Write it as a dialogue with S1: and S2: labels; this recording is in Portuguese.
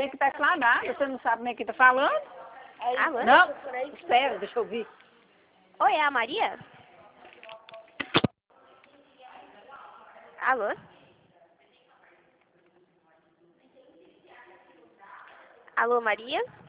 S1: Você que tá exclamando, você não sabe nem quem tá falando?
S2: Alô?
S1: Não, espera, deixa eu ouvir.
S2: Oi, é a Maria? Alô? Alô, Maria?